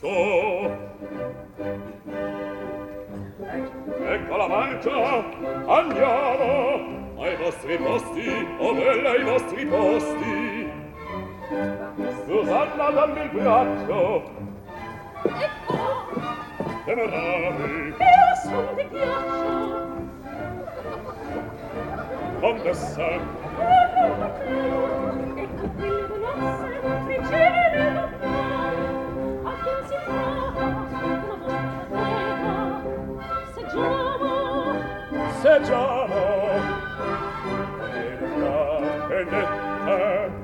Ecco la marcia, andiamo ai vostri posti, oh bella ai vostri posti. Susanna, dammi il braccio. Ecco, Temerari, io son di ghiaccio. contessa, Ecco quelle buonosse, ricevere l'onore. A chi si trova, una volta prega. Seggiamo, seggiamo. Benetta, benetta.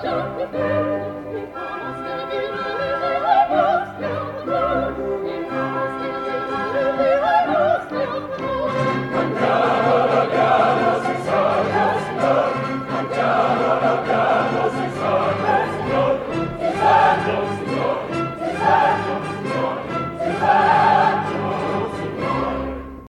Thank you.